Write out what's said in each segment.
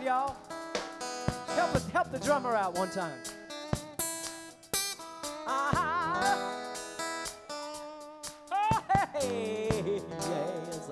y'all. Help the drummer out one time. Oh, hey, yes.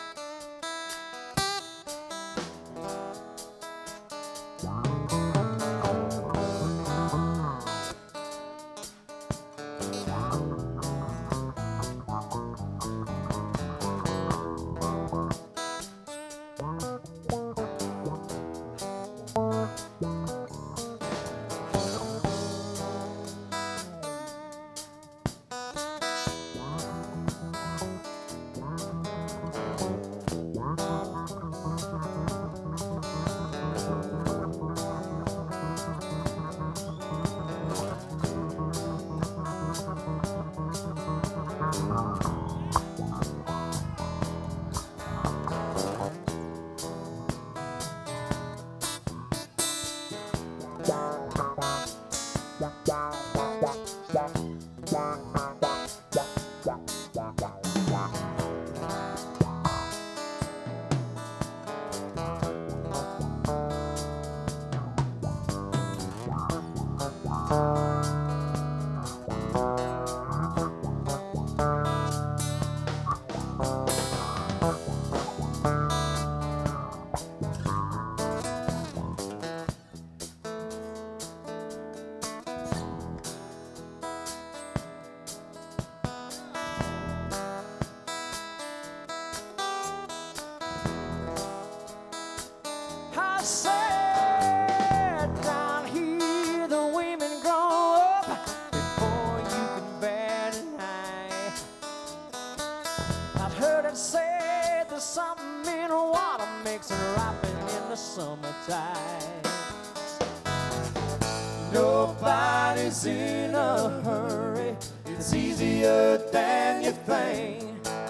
Nobody's in a hurry. It's easier than you think.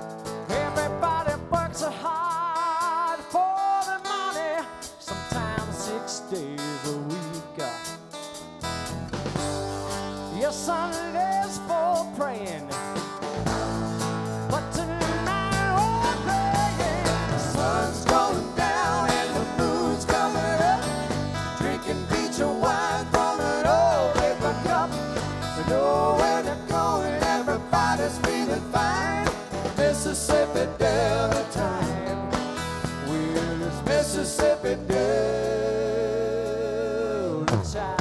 Everybody works hard for the money, sometimes 6 days a week. Yes, Sunday's for praying, but tonight we're playing. The sun's going down and the moon's coming up. Drinking beach or wine from an old paper cup. We know where they're going, everybody's feeling fine. Mississippi Delta time. We're just Mississippi Delta time.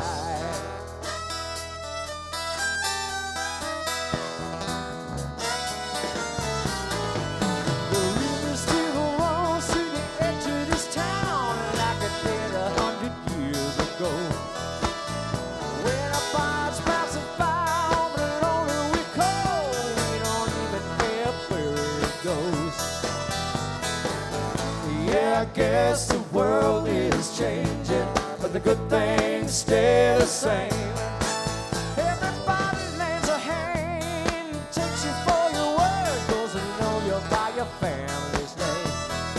The river still runs to the edge of this town like it did 100 years ago. When a fire's passing by on the lonely we call, we don't even care where it goes. Yeah, I guess the world is changing, but the good things stay the same. Everybody lends a hand, takes you for your word, doesn't know you by your family's name.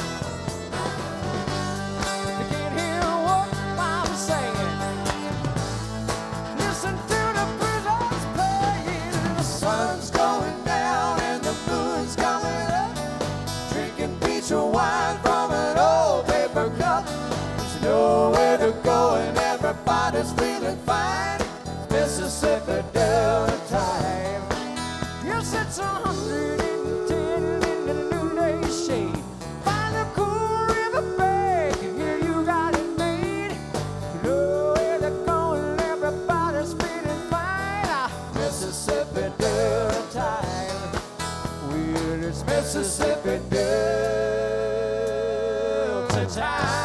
You can't hear what I'm saying. Listen to the prisoners playing. The sun's going down and the moon's coming up. Drinking beach or wine from an old paper cup. There's nowhere to go and everybody's feeling fine. It's Mississippi Delta time. Yes, it's 110 in the noonday shade. Find a cool river bank, and here you got it made. You know where they're going, everybody's feeling fine. Mississippi Delta time. We're just Mississippi Delta time.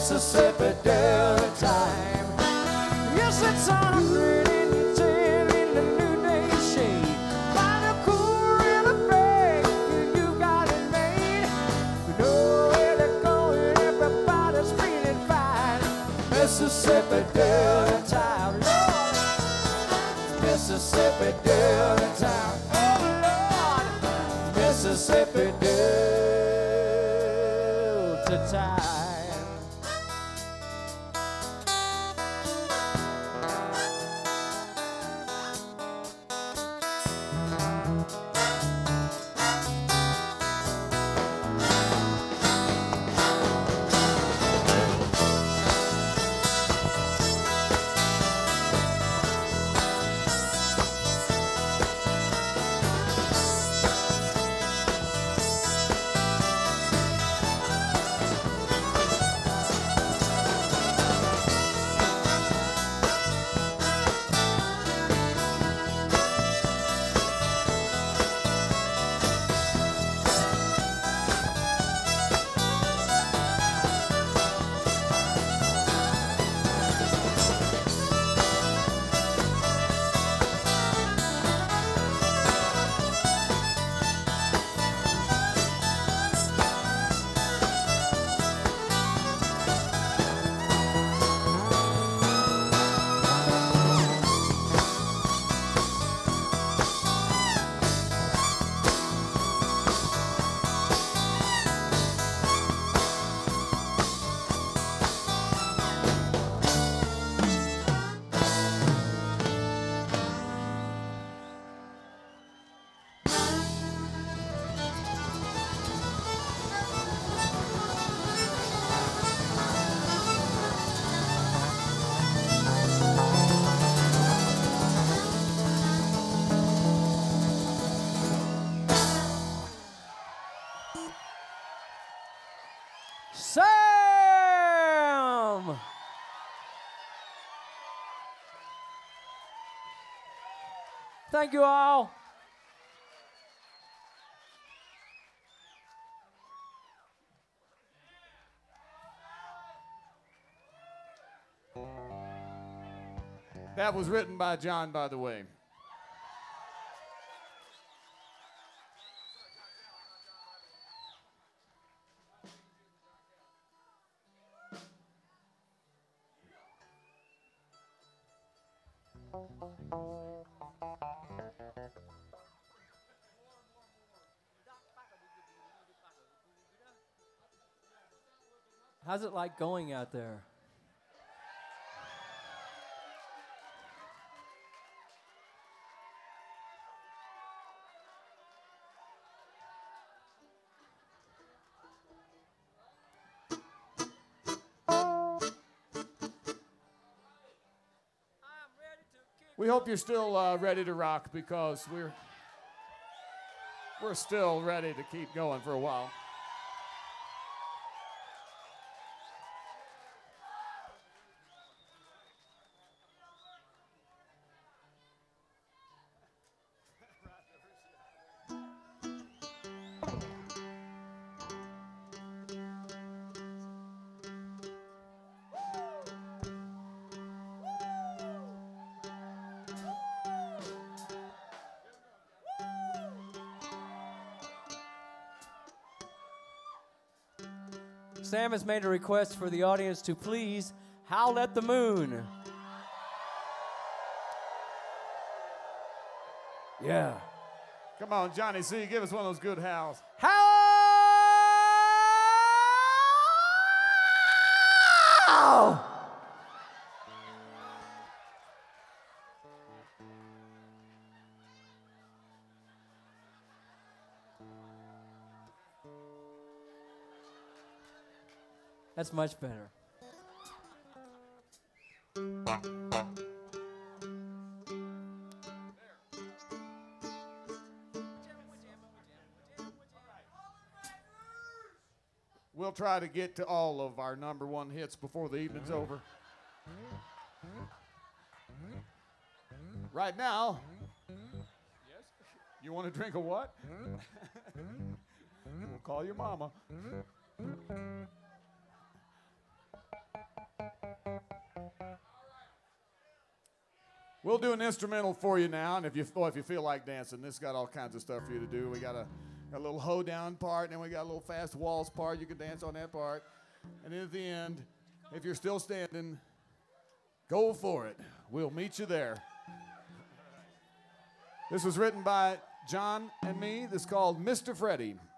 Mississippi Delta time. Yes, it's 110 in the noonday shade. By the cool river bank, you got it made. You know where they're going, everybody's feeling fine. Mississippi Delta time. Lord, Mississippi Delta time. oh Lord, Mississippi Delta time. Sam! Thank you all. That was written by John, by the way. How's it like going out there? We hope you're still ready to rock, because we're still ready to keep going for a while. Sam has made a request for the audience to please howl at the moon. Yeah. Come on, Johnny C., give us one of those good howls. Howl! That's much better. We'll try to get to all of our #1 hits before the evening's over. Right now, yes, you want to drink a what? We'll call your mama. We'll do an instrumental for you now, and if you feel like dancing, this got all kinds of stuff for you to do. We got a little hoedown part, and then we got a little fast waltz part. You can dance on that part. And then at the end, if you're still standing, go for it. We'll meet you there. This was written by John and me. This is called Mr. Freddie.